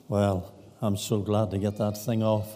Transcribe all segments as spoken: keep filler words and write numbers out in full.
Well, I'm so glad to get that thing off.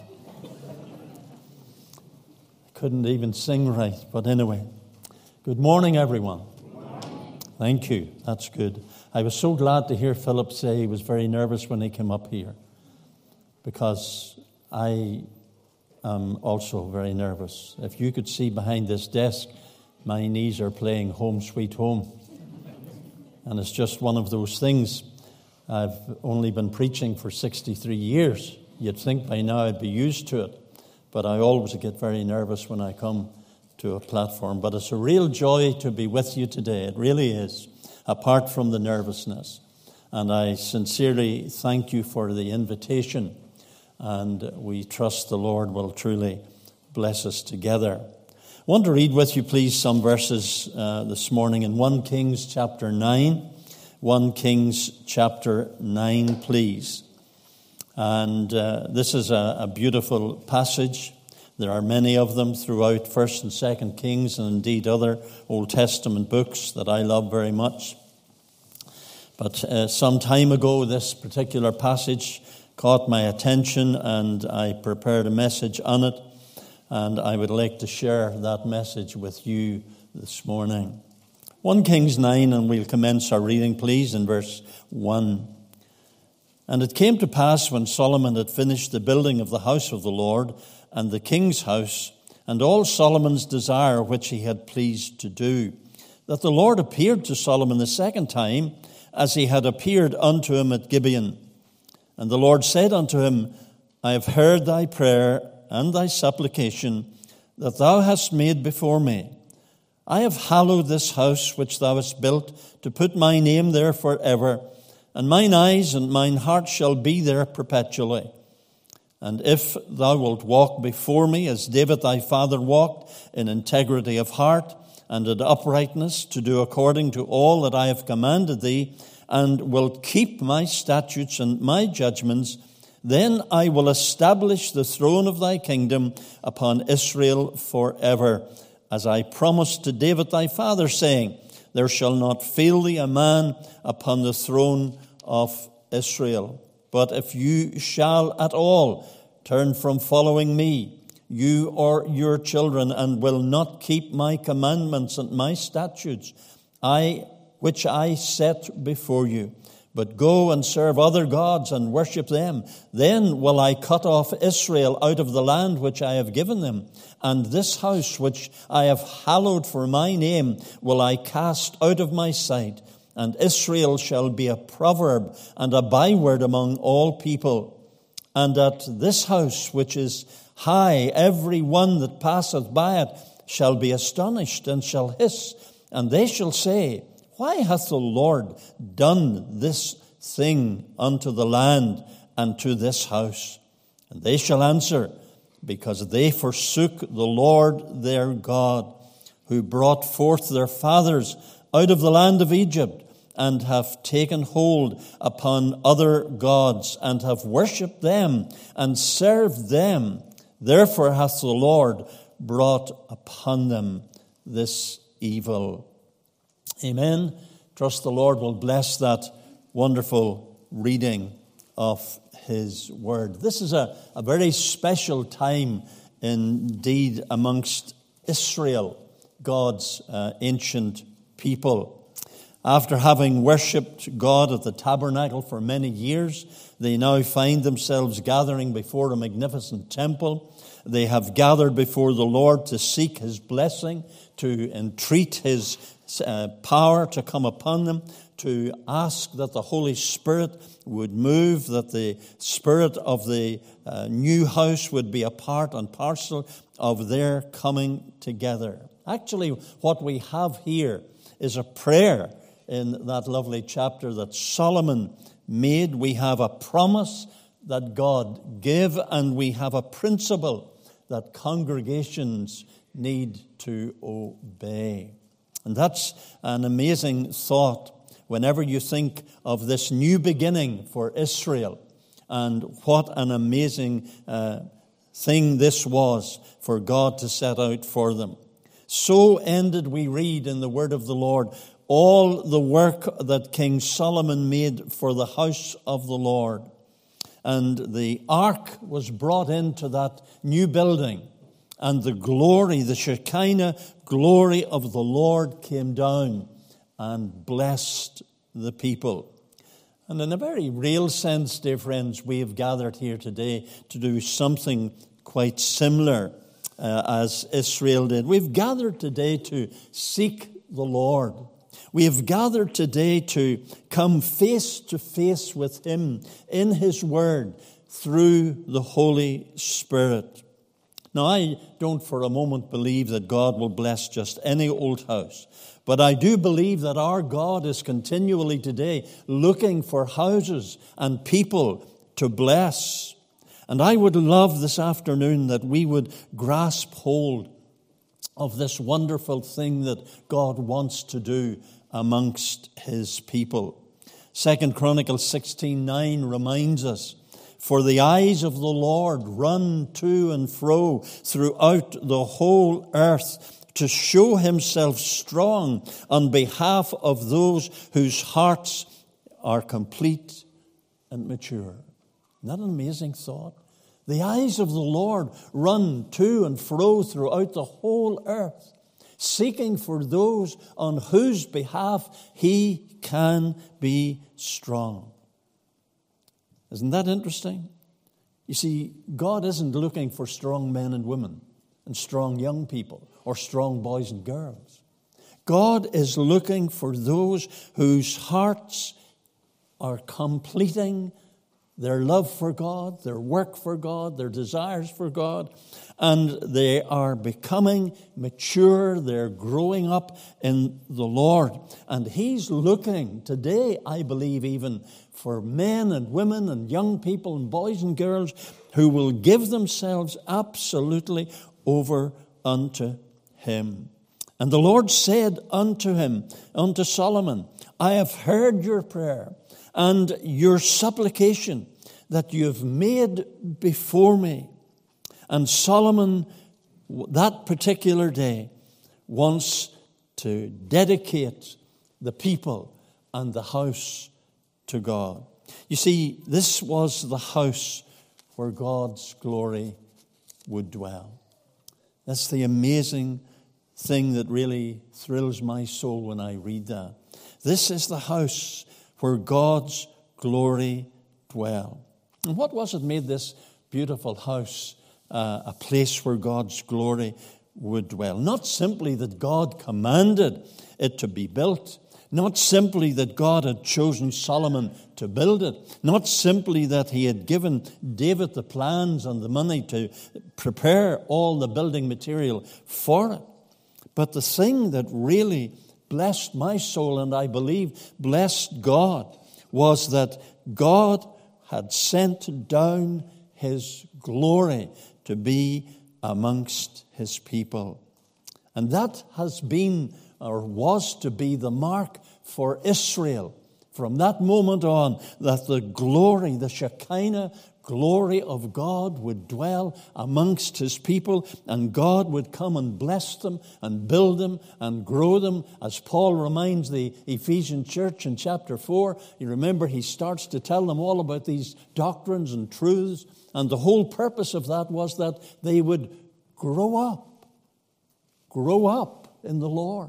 I couldn't even sing right, but anyway. Good morning, everyone. Good morning. Thank you. That's good. I was so glad to hear Philip say he was very nervous when he came up here, because I am also very nervous. If you could see behind this desk, my knees are playing Home Sweet Home. And it's just one of those things. I've only been preaching for sixty-three years. You'd think by now I'd be used to it. But I always get very nervous when I come to a platform. But it's a real joy to be with you today. It really is, apart from the nervousness. And I sincerely thank you for the invitation. And we trust the Lord will truly bless us together. I want to read with you, please, some verses uh, this morning in First Kings chapter nine. First Kings chapter nine, please. And uh, this is a, a beautiful passage. There are many of them throughout First and Second Kings, and indeed other Old Testament books that I love very much. But uh, some time ago, this particular passage caught my attention, and I prepared a message on it. And I would like to share that message with you this morning. First Kings nine, and we'll commence our reading, please, in verse one. And it came to pass, when Solomon had finished the building of the house of the Lord and the king's house, and all Solomon's desire which he had pleased to do, that the Lord appeared to Solomon the second time, as he had appeared unto him at Gibeon. And the Lord said unto him, I have heard thy prayer and thy supplication that thou hast made before me. I have hallowed this house which thou hast built, to put my name there forever, and mine eyes and mine heart shall be there perpetually. And if thou wilt walk before me, as David thy father walked, in integrity of heart and in uprightness, to do according to all that I have commanded thee, and wilt keep my statutes and my judgments, then I will establish the throne of thy kingdom upon Israel forever, as I promised to David thy father, saying, there shall not fail thee a man upon the throne of Israel. But if you shall at all turn from following me, you or your children, and will not keep my commandments and my statutes, I which I set before you, but go and serve other gods and worship them, then will I cut off Israel out of the land which I have given them. And this house which I have hallowed for my name will I cast out of my sight. And Israel shall be a proverb and a byword among all people. And at this house which is high, every one that passeth by it shall be astonished and shall hiss. And they shall say, why hath the Lord done this thing unto the land and to this house? And they shall answer, because they forsook the Lord their God, who brought forth their fathers out of the land of Egypt, and have taken hold upon other gods, and have worshipped them, and served them. Therefore hath the Lord brought upon them this evil. Amen. Trust the Lord will bless that wonderful reading of his word. This is a, a very special time indeed amongst Israel, God's uh, ancient people. After having worshipped God at the tabernacle for many years, they now find themselves gathering before a magnificent temple. They have gathered before the Lord to seek his blessing, to entreat his uh, power to come upon them, to ask that the Holy Spirit would move, that the spirit of the uh, new house would be a part and parcel of their coming together. Actually, what we have here is a prayer in that lovely chapter that Solomon made. We have a promise that God gave, and we have a principle that congregations need to obey. And that's an amazing thought whenever you think of this new beginning for Israel, and what an amazing uh, thing this was for God to set out for them. So ended, we read in the word of the Lord, all the work that King Solomon made for the house of the Lord. and the ark was brought into that new building, and the glory, the Shekinah glory of the Lord came down and blessed the people. And in a very real sense, dear friends, we have gathered here today to do something quite similar uh, as Israel did. We've gathered today to seek the Lord. We have gathered today to come face to face with Him in His Word through the Holy Spirit. Now, I don't for a moment believe that God will bless just any old house, but I do believe that our God is continually today looking for houses and people to bless. And I would love this afternoon that we would grasp hold of this wonderful thing that God wants to do amongst His people. Second Chronicles sixteen nine reminds us, "For the eyes of the Lord run to and fro throughout the whole earth to show Himself strong on behalf of those whose hearts are complete and mature." Isn't that an amazing thought? The eyes of the Lord run to and fro throughout the whole earth, seeking for those on whose behalf He can be strong. Isn't that interesting? You see, God isn't looking for strong men and women and strong young people or strong boys and girls. God is looking for those whose hearts are completing their love for God, their work for God, their desires for God, and they are becoming mature, they're growing up in the Lord. And He's looking today, I believe, even for men and women and young people and boys and girls who will give themselves absolutely over unto Him. And the Lord said unto him, unto Solomon, "I have heard your prayer and your supplication that you have made before me." And Solomon, that particular day, wants to dedicate the people and the house to God. You see, this was the house where God's glory would dwell. That's the amazing thing that really thrills my soul when I read that. This is the house where God's glory dwell. And what was it made this beautiful house uh, a place where God's glory would dwell? Not simply that God commanded it to be built, not simply that God had chosen Solomon to build it, not simply that He had given David the plans and the money to prepare all the building material for it, but the thing that really blessed my soul, and I believe blessed God, was that God had sent down His glory to be amongst His people. And that has been, or was to be, the mark for Israel from that moment on, that the glory, the Shekinah glory of God would dwell amongst His people, and God would come and bless them and build them and grow them. As Paul reminds the Ephesian church in chapter four, you remember he starts to tell them all about these doctrines and truths, and the whole purpose of that was that they would grow up, grow up in the Lord.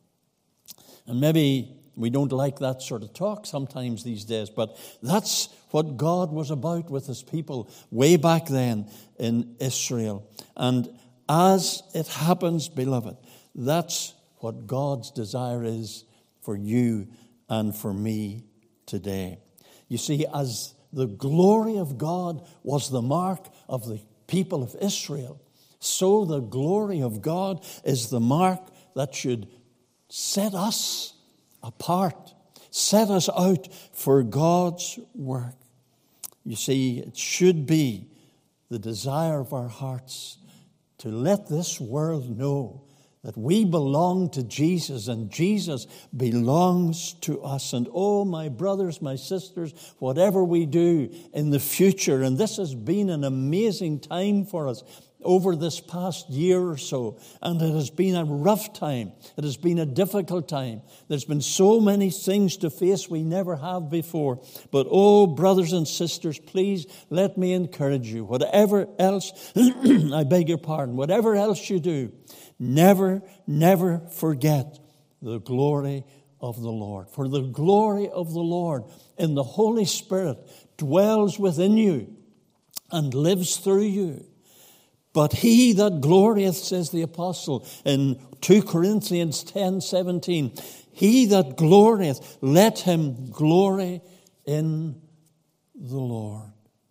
And maybe we don't like that sort of talk sometimes these days, but that's what God was about with His people way back then in Israel. And as it happens, beloved, that's what God's desire is for you and for me today. You see, as the glory of God was the mark of the people of Israel, so the glory of God is the mark that should set us apart, set us out for God's work. You see, it should be the desire of our hearts to let this world know that we belong to Jesus and Jesus belongs to us. And oh, my brothers, my sisters, whatever we do in the future, and this has been an amazing time for us over this past year or so, and it has been a rough time. It has been a difficult time. There's been so many things to face we never have before. But oh, brothers and sisters, please let me encourage you. Whatever else, I beg your pardon, whatever else you do, never, never forget the glory of the Lord. For the glory of the Lord in the Holy Spirit dwells within you and lives through you. But he that glorieth, says the apostle in two Corinthians ten seventeen, he that glorieth, let him glory in the Lord.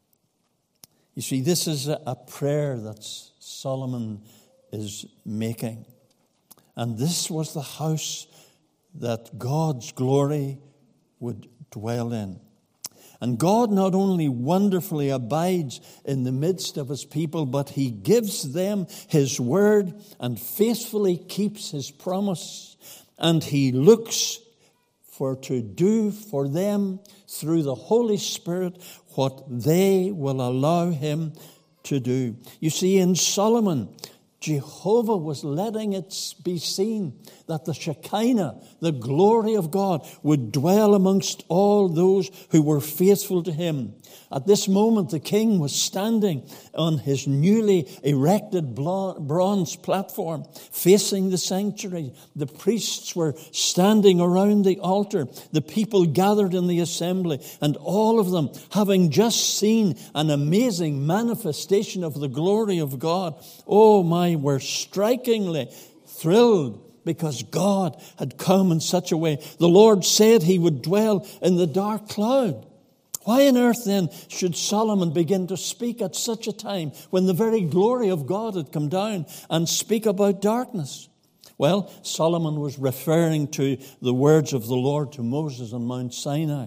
You see, this is a prayer that Solomon is making. And this was the house that God's glory would dwell in. And God not only wonderfully abides in the midst of his people, but he gives them his word and faithfully keeps his promise. And he looks for to do for them through the Holy Spirit what they will allow him to do. You see, in Solomon, Jehovah was letting it be seen that the Shekinah, the glory of God, would dwell amongst all those who were faithful to him. At this moment, the king was standing on his newly erected bronze platform facing the sanctuary. The priests were standing around the altar. The people gathered in the assembly, and all of them, having just seen an amazing manifestation of the glory of God, oh my, were strikingly thrilled because God had come in such a way. The Lord said he would dwell in the dark cloud. Why on earth then should Solomon begin to speak at such a time when the very glory of God had come down and speak about darkness? Well, Solomon was referring to the words of the Lord to Moses on Mount Sinai.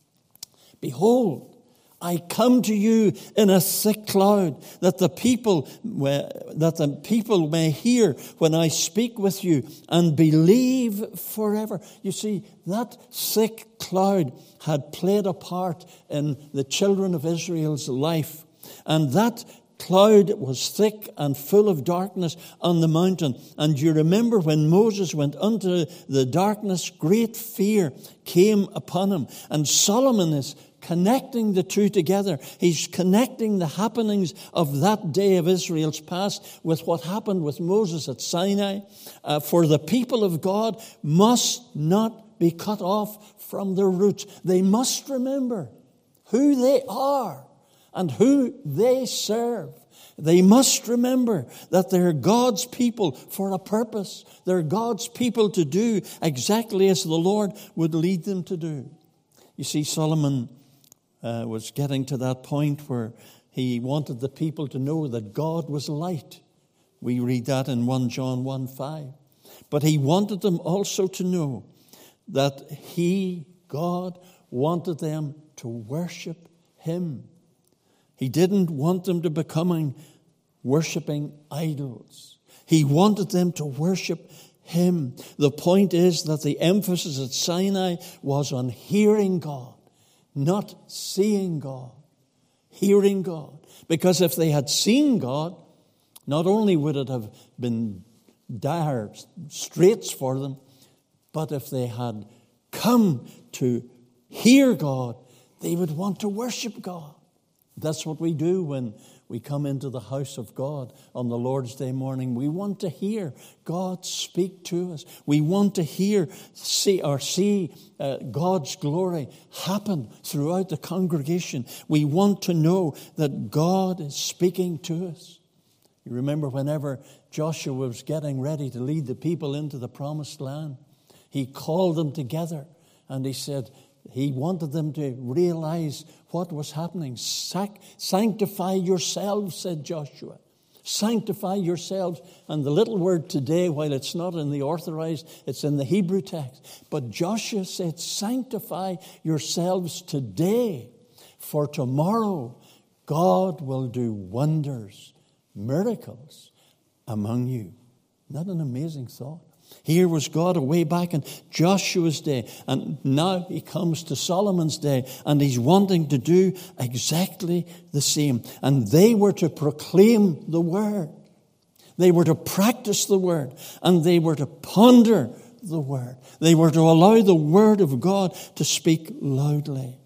Behold, I come to you in a thick cloud, that the people that the people may hear when I speak with you and believe forever. You see, that thick cloud had played a part in the children of Israel's life. And that cloud was thick and full of darkness on the mountain. And you remember when Moses went unto the darkness, great fear came upon him. And Solomon is connecting the two together. He's connecting the happenings of that day of Israel's past with what happened with Moses at Sinai. Uh, for the people of God must not be cut off from their roots. They must remember who they are and who they serve. They must remember that they're God's people for a purpose. They're God's people to do exactly as the Lord would lead them to do. You see, Solomon uh, was getting to that point where he wanted the people to know that God was light. We read that in First John one five. But he wanted them also to know that he, God, wanted them to worship him. He didn't want them to becoming worshiping idols. He wanted them to worship him. The point is that the emphasis at Sinai was on hearing God, not seeing God. Hearing God. Because if they had seen God, not only would it have been dire straits for them, but if they had come to hear God, they would want to worship God. That's what we do when we come into the house of God on the Lord's Day morning. We want to hear God speak to us. We want to hear, see, or see uh, God's glory happen throughout the congregation. We want to know that God is speaking to us. You remember whenever Joshua was getting ready to lead the people into the promised land, he called them together and he said, he wanted them to realize what was happening. Sac- sanctify yourselves, said Joshua. Sanctify yourselves. And the little word today, while it's not in the authorized, it's in the Hebrew text. But Joshua said, sanctify yourselves today, for tomorrow God will do wonders, miracles among you. Isn't that an amazing thought? Here was God away back in Joshua's day, and now he comes to Solomon's day, and he's wanting to do exactly the same. And they were to proclaim the word. They were to practice the word, and they were to ponder the word. They were to allow the word of God to speak loudly.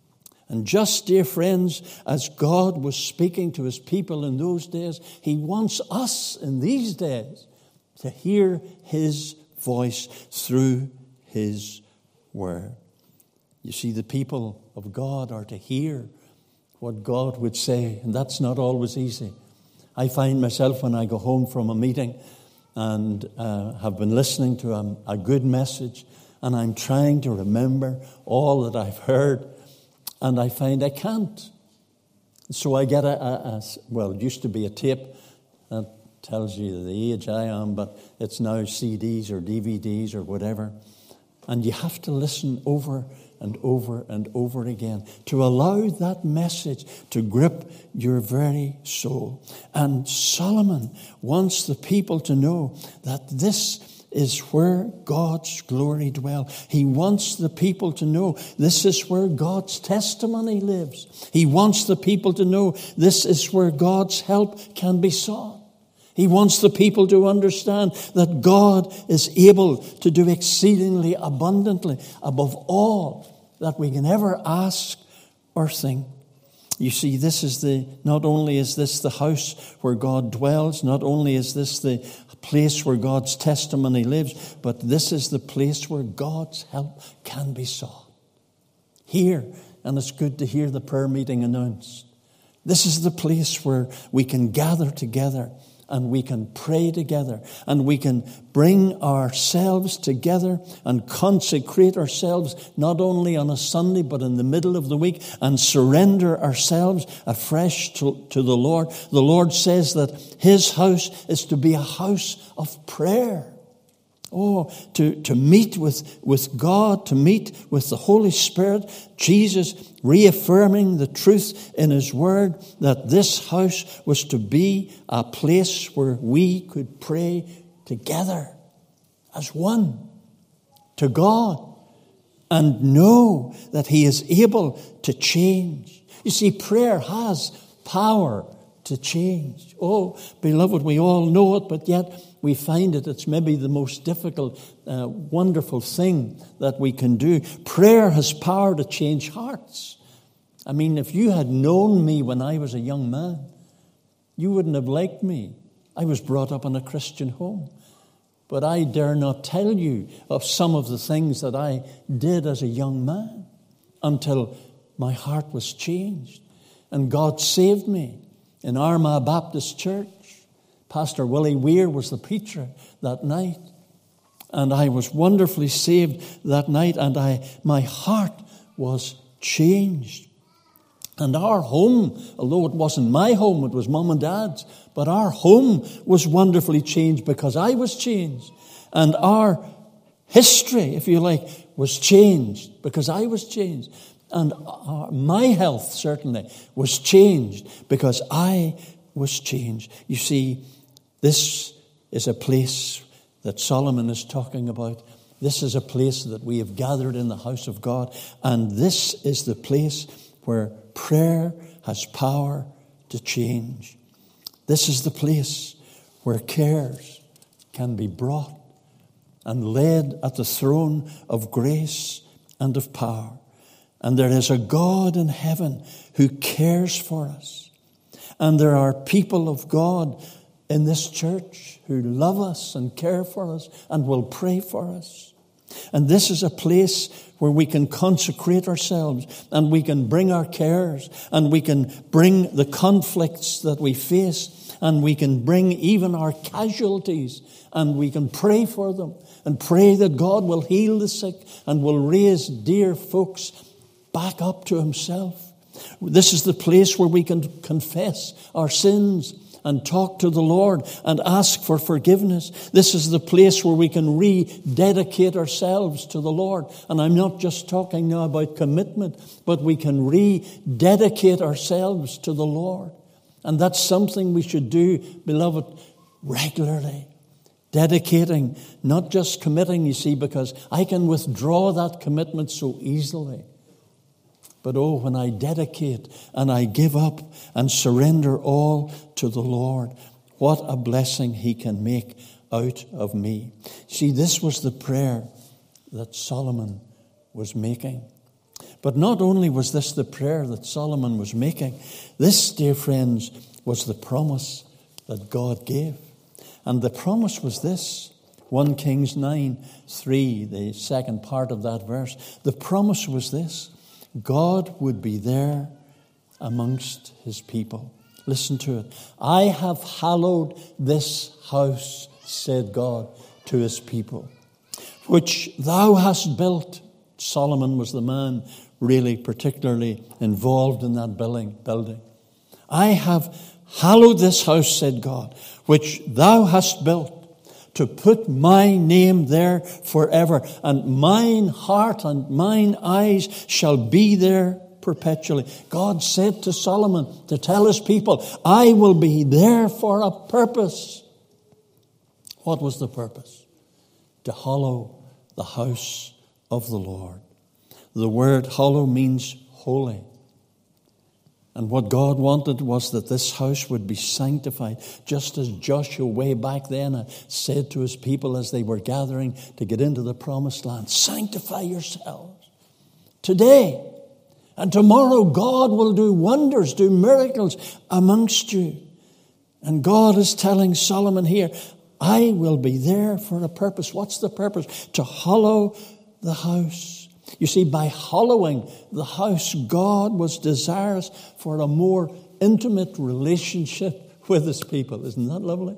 And just, dear friends, as God was speaking to his people in those days, he wants us in these days to hear his voice through his word. You see, the people of God are to hear what God would say, and that's not always easy. I find myself when I go home from a meeting and uh, have been listening to a, a good message, and I'm trying to remember all that I've heard, and I find I can't. So I get a, a, a well, it used to be a tape that tells you the age I am, but it's now C Ds or D V Ds or whatever. And you have to listen over and over and over again to allow that message to grip your very soul. And Solomon wants the people to know that this is where God's glory dwells. He wants the people to know this is where God's testimony lives. He wants the people to know this is where God's help can be sought. He wants the people to understand that God is able to do exceedingly abundantly above all that we can ever ask or think. You see, this is the, not only is this the house where God dwells, not only is this the place where God's testimony lives, but this is the place where God's help can be sought. Here, and it's good to hear the prayer meeting announced, this is the place where we can gather together and we can pray together, and we can bring ourselves together and consecrate ourselves not only on a Sunday but in the middle of the week, and surrender ourselves afresh to, to the Lord. The Lord says that his house is to be a house of prayer. Oh, to, to meet with, with God, to meet with the Holy Spirit, Jesus reaffirming the truth in his word that this house was to be a place where we could pray together as one to God and know that he is able to change. You see, prayer has power to change. Oh, beloved, we all know it, but yet we find it. It's maybe the most difficult, uh, wonderful thing that we can do. Prayer has power to change hearts. I mean, if you had known me when I was a young man, you wouldn't have liked me. I was brought up in a Christian home. But I dare not tell you of some of the things that I did as a young man until my heart was changed and God saved me. In Armagh Baptist Church, Pastor Willie Weir was the preacher that night. And I was wonderfully saved that night, and I my heart was changed. And our home, although it wasn't my home, it was Mum and Dad's, but our home was wonderfully changed because I was changed. And our history, if you like, was changed because I was changed. And our, my health, certainly, was changed because I was changed. You see, this is a place that Solomon is talking about. This is a place that we have gathered in the house of God. And this is the place where prayer has power to change. This is the place where cares can be brought and laid at the throne of grace and of power. And there is a God in heaven who cares for us. And there are people of God in this church who love us and care for us and will pray for us. And this is a place where we can consecrate ourselves and we can bring our cares and we can bring the conflicts that we face and we can bring even our casualties and we can pray for them and pray that God will heal the sick and will raise dear folks back up to himself. This is the place where we can confess our sins and talk to the Lord and ask for forgiveness. This is the place where we can rededicate ourselves to the Lord. And I'm not just talking now about commitment, but we can rededicate ourselves to the Lord. And that's something we should do, beloved, regularly. dedicating, not just committing, you see, because I can withdraw that commitment so easily. But oh, when I dedicate and I give up and surrender all to the Lord, what a blessing he can make out of me. See, this was the prayer that Solomon was making. But not only was this the prayer that Solomon was making, this, dear friends, was the promise that God gave. And the promise was this, First Kings nine three, the second part of that verse. The promise was this: God would be there amongst his people. Listen to it. I have hallowed this house, said God to his people, which thou hast built. Solomon was the man really particularly involved in that building. building. I have hallowed this house, said God, which thou hast built, to put my name there forever, and mine heart and mine eyes shall be there perpetually. God said to Solomon to tell his people, I will be there for a purpose. What was the purpose? To hallow the house of the Lord. The word hallow means holy. And what God wanted was that this house would be sanctified, just as Joshua way back then said to his people as they were gathering to get into the promised land, sanctify yourselves today. And tomorrow God will do wonders, do miracles amongst you. And God is telling Solomon here, I will be there for a purpose. What's the purpose? To hallow the house. You see, by hallowing the house, God was desirous for a more intimate relationship with his people. Isn't that lovely?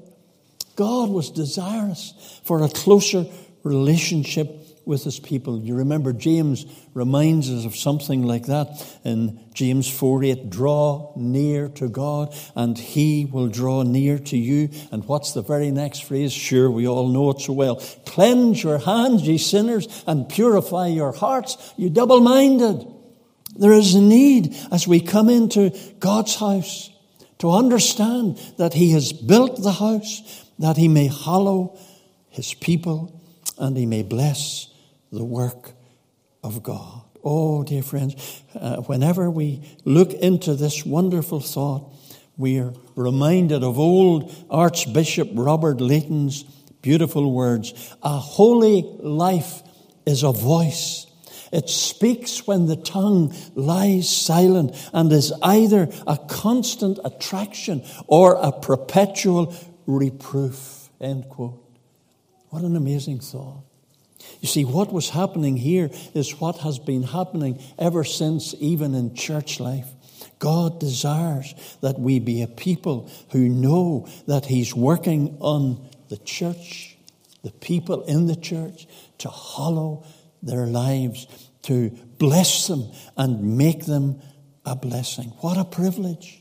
God was desirous for a closer relationship with his people. You remember James reminds us of something like that in James four eight. Draw near to God and he will draw near to you. And what's the very next phrase? Sure, we all know it so well. Cleanse your hands, ye sinners, and purify your hearts, you double-minded. There is a need as we come into God's house to understand that he has built the house that he may hallow his people and he may bless the work of God. Oh, dear friends, uh, whenever we look into this wonderful thought, we are reminded of old Archbishop Robert Leighton's beautiful words. A holy life is a voice. It speaks when the tongue lies silent and is either a constant attraction or a perpetual reproof. End quote. What an amazing thought. You see, what was happening here is what has been happening ever since, even in church life. God desires that we be a people who know that he's working on the church, the people in the church, to hallow their lives, to bless them and make them a blessing. What a privilege.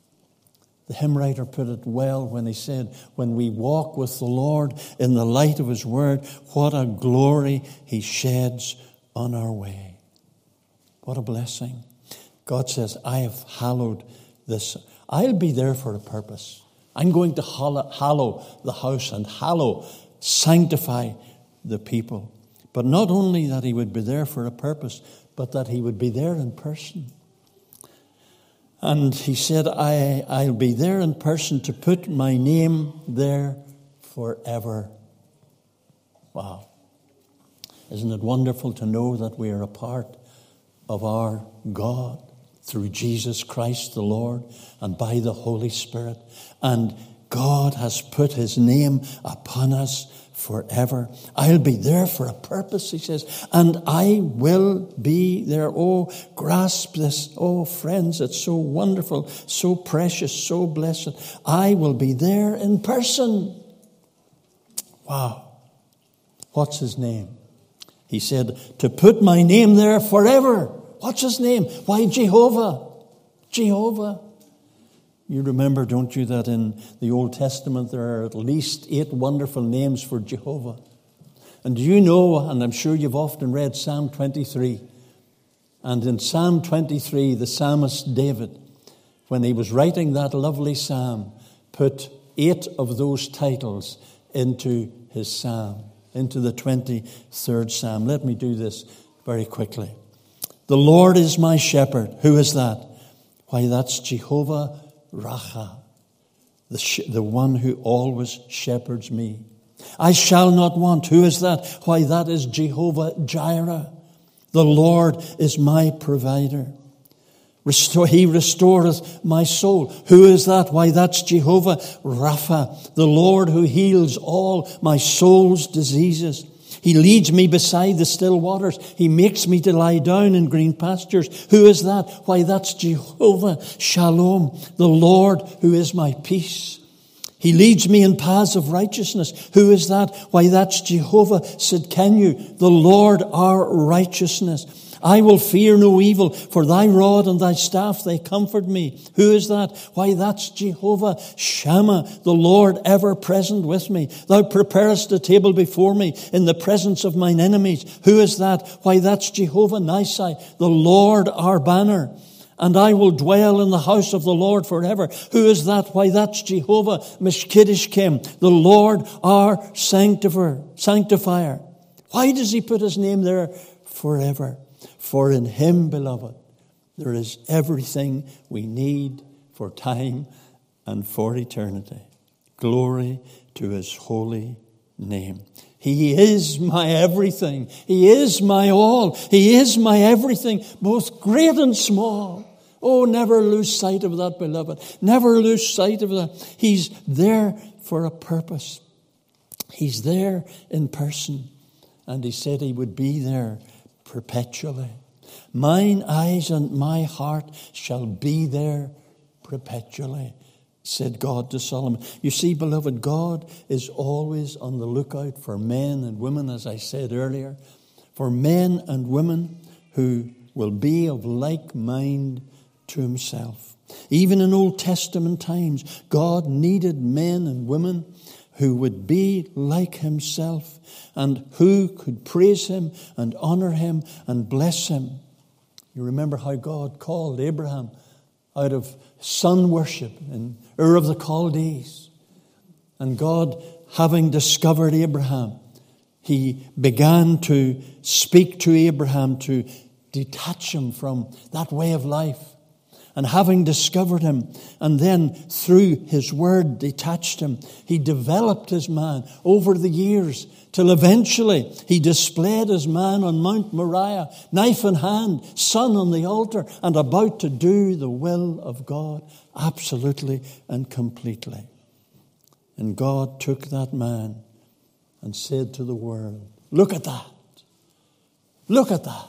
The hymn writer put it well when he said, when we walk with the Lord in the light of his word, what a glory he sheds on our way. What a blessing. God says, I have hallowed this. I'll be there for a purpose. I'm going to hallow, hallow the house and hallow, sanctify the people. But not only that he would be there for a purpose, but that he would be there in person. And he said, I, I'll be there in person to put my name there forever. Wow. Isn't it wonderful to know that we are a part of our God through Jesus Christ the Lord and by the Holy Spirit? And God has put his name upon us forever. I'll be there for a purpose, he says, and I will be there. Oh, grasp this. Oh, friends, it's so wonderful, so precious, so blessed. I will be there in person. Wow. What's his name? He said, to put my name there forever. What's his name? Why, Jehovah. Jehovah. You remember, don't you, that in the Old Testament there are at least eight wonderful names for Jehovah. And do you know, and I'm sure you've often read Psalm twenty-three, and in Psalm twenty-three, the psalmist David, when he was writing that lovely psalm, put eight of those titles into his psalm, into the twenty-third Psalm. Let me do this very quickly. The Lord is my shepherd. Who is that? Why, that's Jehovah Rapha, the, sh- the one who always shepherds me. I shall not want. Who is that? Why, that is Jehovah Jireh. The Lord is my provider. Restore, he restoreth my soul. Who is that? Why, that's Jehovah Rapha, the Lord who heals all my soul's diseases. He leads me beside the still waters. He makes me to lie down in green pastures. Who is that? Why, that's Jehovah Shalom, the Lord who is my peace. He leads me in paths of righteousness. Who is that? Why, that's Jehovah Sidkenu, the Lord our righteousness. I will fear no evil, for thy rod and thy staff, they comfort me. Who is that? Why, that's Jehovah Shammah, the Lord ever present with me. Thou preparest a table before me in the presence of mine enemies. Who is that? Why, that's Jehovah Nissi, the Lord our banner. And I will dwell in the house of the Lord forever. Who is that? Why, that's Jehovah Mishkiddishkem, the Lord our sanctifier. sanctifier. Why does he put his name there? Forever. For in him, beloved, there is everything we need for time and for eternity. Glory to his holy name. He is my everything. He is my all. He is my everything, both great and small. Oh, never lose sight of that, beloved. Never lose sight of that. He's there for a purpose. He's there in person. And he said he would be there perpetually. Mine eyes and my heart shall be there perpetually, said God to Solomon. You see, beloved, God is always on the lookout for men and women, as I said earlier, for men and women who will be of like mind to himself. Even in Old Testament times, God needed men and women who would be like himself and who could praise him and honor him and bless him. You remember how God called Abraham out of sun worship in Ur of the Chaldees. And God, having discovered Abraham, he began to speak to Abraham to detach him from that way of life. And having discovered him, and then through his word detached him, he developed his man over the years till eventually he displayed his man on Mount Moriah, knife in hand, son on the altar, and about to do the will of God absolutely and completely. And God took that man and said to the world, look at that. Look at that.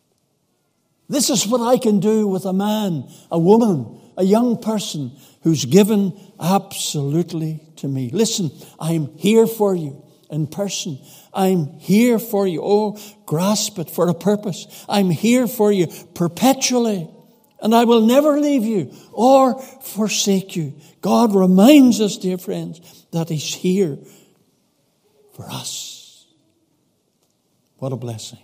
This is what I can do with a man, a woman, a young person who's given absolutely to me. Listen, I'm here for you in person. I'm here for you. Oh, grasp it for a purpose. I'm here for you perpetually. And I will never leave you or forsake you. God reminds us, dear friends, that he's here for us. What a blessing.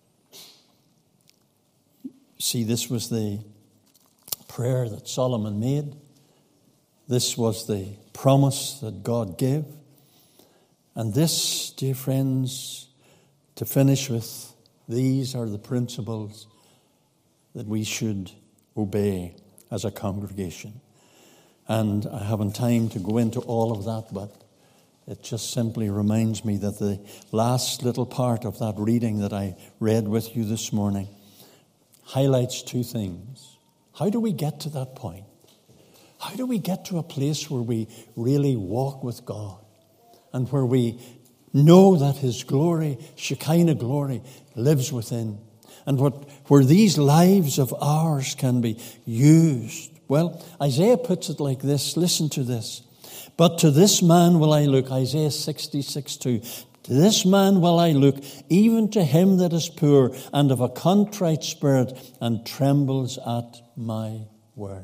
See, this was the prayer that Solomon made. This was the promise that God gave. And this, dear friends, to finish with, these are the principles that we should obey as a congregation. And I haven't time to go into all of that, but it just simply reminds me that the last little part of that reading that I read with you this morning highlights two things. How do we get to that point? How do we get to a place where we really walk with God and where we know that his glory, Shekinah glory, lives within, and what, where these lives of ours can be used? Well, Isaiah puts it like this. Listen to this. But to this man will I look, Isaiah sixty-six two. To this man will I look, even to him that is poor and of a contrite spirit and trembles at my word.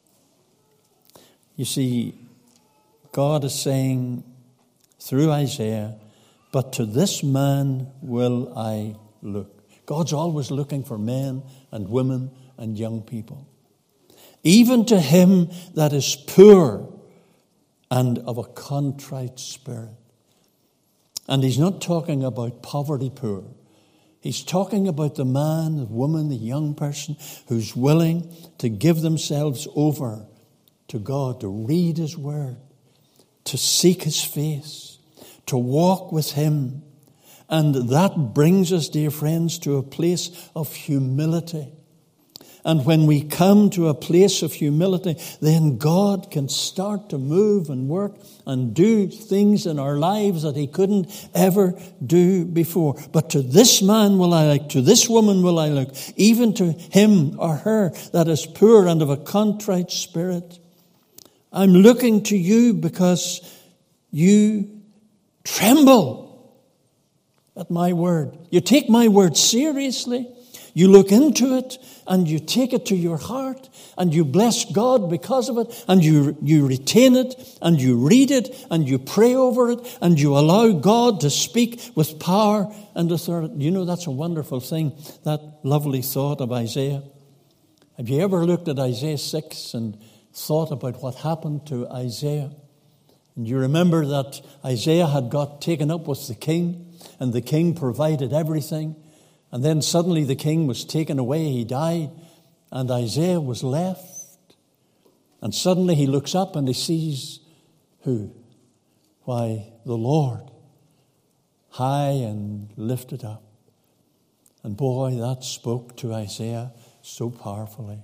You see, God is saying through Isaiah, but to this man will I look. God's always looking for men and women and young people. Even to him that is poor and of a contrite spirit. And he's not talking about poverty poor. He's talking about the man, the woman, the young person who's willing to give themselves over to God, to read his word, to seek his face, to walk with him. And that brings us, dear friends, to a place of humility. And when we come to a place of humility, then God can start to move and work and do things in our lives that he couldn't ever do before. But to this man will I look, to this woman will I look, even to him or her that is poor and of a contrite spirit. I'm looking to you because you tremble at my word. You take my word seriously. You look into it and you take it to your heart and you bless God because of it and you, you retain it and you read it and you pray over it and you allow God to speak with power and authority. You know, that's a wonderful thing, that lovely thought of Isaiah. Have you ever looked at Isaiah six and thought about what happened to Isaiah? And you remember that Isaiah had got taken up with the king and the king provided everything. And then suddenly the king was taken away, he died, and Isaiah was left. And suddenly he looks up and he sees who? Why, the Lord, high and lifted up. And boy, that spoke to Isaiah so powerfully.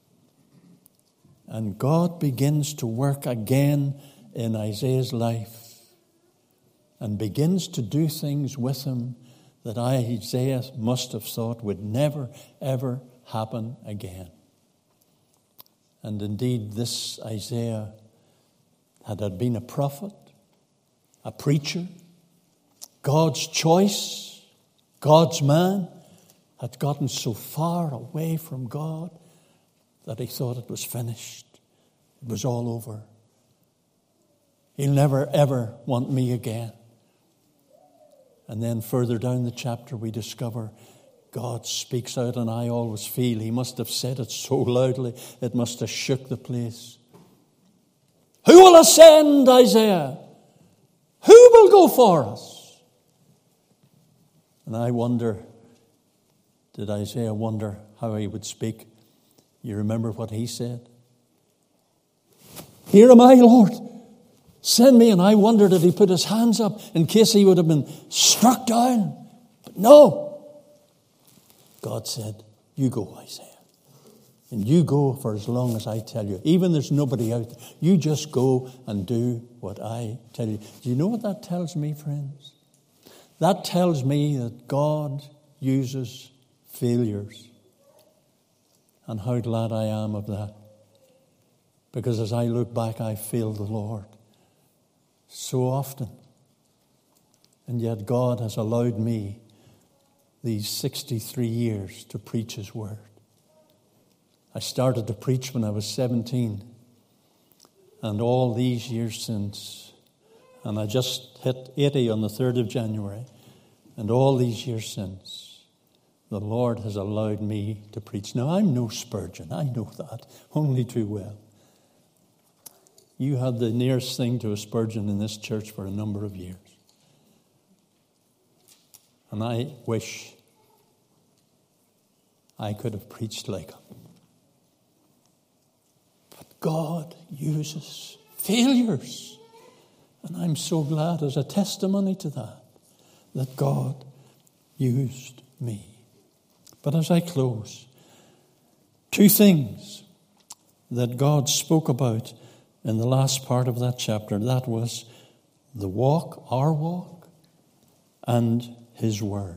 And God begins to work again in Isaiah's life and begins to do things with him that Isaiah must have thought would never, ever happen again. And indeed, this Isaiah had, had been a prophet, a preacher, God's choice, God's man, had gotten so far away from God that he thought it was finished. It was all over. He'll never, ever want me again. And then further down the chapter, we discover God speaks out, and I always feel he must have said it so loudly, it must have shook the place. Who will ascend, Isaiah? Who will go for us? And I wonder, did Isaiah wonder how he would speak? You remember what he said? Here am I, Lord. Send me. And I wondered, did he put his hands up in case he would have been struck down? But no. God said, you go, Isaiah. And you go for as long as I tell you. Even there's nobody out there. You just go and do what I tell you. Do you know what that tells me, friends? That tells me that God uses failures. And how glad I am of that. Because as I look back, I feel the Lord so often. And yet God has allowed me these sixty-three years to preach his word. I started to preach when I was seventeen. And all these years since, and I just hit eighty on the third of January, and all these years since, the Lord has allowed me to preach. Now, I'm no Spurgeon, I know that, only too well. You had the nearest thing to a Spurgeon in this church for a number of years. And I wish I could have preached like him. But God uses failures. And I'm so glad as a testimony to that, that God used me. But as I close, two things that God spoke about in the last part of that chapter. That was the walk, our walk, and his word.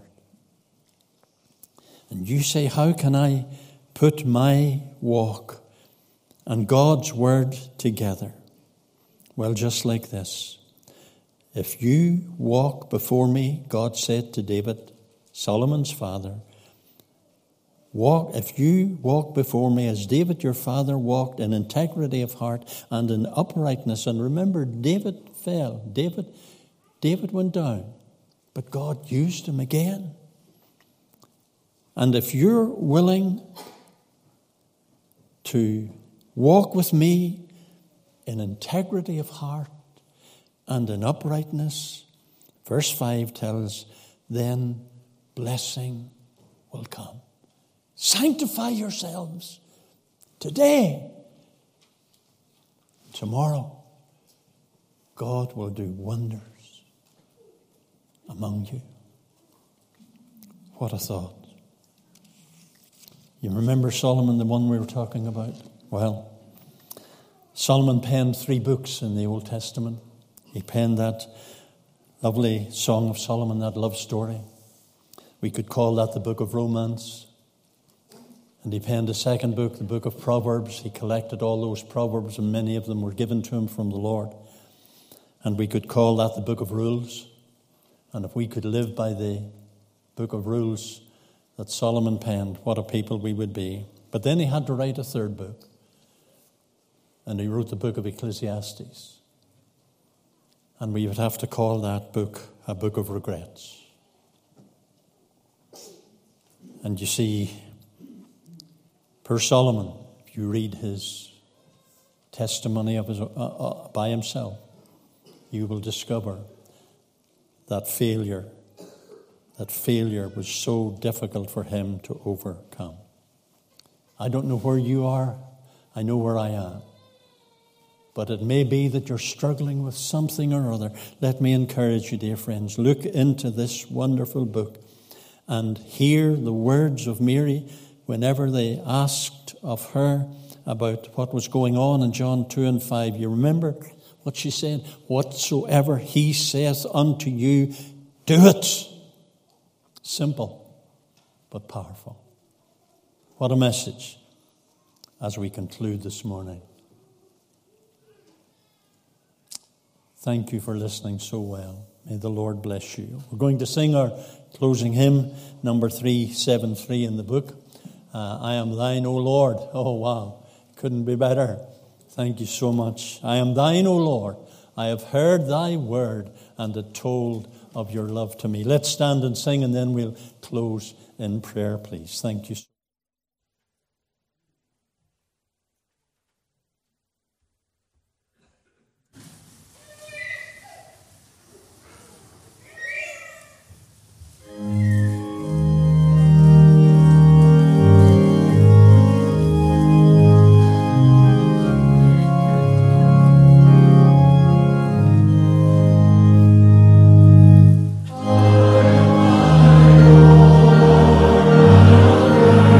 And you say, how can I put my walk and God's word together? Well, just like this. If you walk before me, God said to David, Solomon's father, Walk, if you walk before me as David your father walked in integrity of heart and in uprightness. And remember, David fell. David, David went down. But God used him again. And if you're willing to walk with me in integrity of heart and in uprightness, Verse five tells, then blessing will come. Sanctify yourselves today. Tomorrow, God will do wonders among you. What a thought. You remember Solomon, the one we were talking about? Well, Solomon penned three books in the Old Testament. He penned that lovely Song of Solomon, that love story. We could call that the book of romance. And he penned a second book, the book of Proverbs. He collected all those proverbs, and many of them were given to him from the Lord. And we could call that the book of rules. And if we could live by the book of rules that Solomon penned, what a people we would be. But then he had to write a third book. And he wrote the book of Ecclesiastes. And we would have to call that book a book of regrets. And you see, poor Solomon, if you read his testimony of his, uh, uh, by himself, you will discover that failure, that failure was so difficult for him to overcome. I don't know where you are. I know where I am. But it may be that you're struggling with something or other. Let me encourage you, dear friends. Look into this wonderful book and hear the words of Mary whenever they asked of her about what was going on in John two and five. You remember what she said? Whatsoever he saith unto you, do it. Simple, but powerful. What a message as we conclude this morning. Thank you for listening so well. May the Lord bless you. We're going to sing our closing hymn, number three seventy-three in the book. Uh, I am thine, O Lord. Oh, wow. Couldn't be better. Thank you so much. I am thine, O Lord. I have heard thy word and it told of your love to me. Let's stand and sing, and then we'll close in prayer, please. Thank you. Oh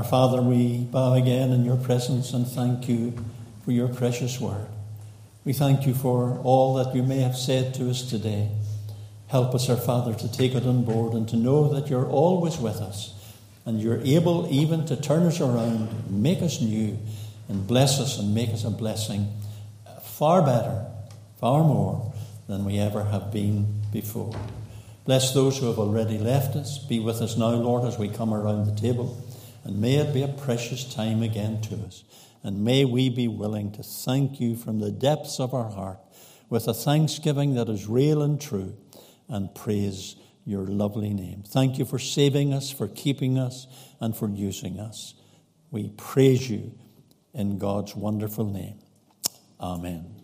Father, we bow again in your presence and thank you for your precious word. We thank you for all that you may have said to us today. Help us, our Father, to take it on board and to know that you're always with us and you're able even to turn us around, make us new, and bless us and make us a blessing far better, far more than we ever have been before. Bless those who have already left us. Be with us now, Lord, as we come around the table. And may it be a precious time again to us. And may we be willing to thank you from the depths of our heart with a thanksgiving that is real and true, and praise your lovely name. Thank you for saving us, for keeping us, and for using us. We praise you in God's wonderful name. Amen.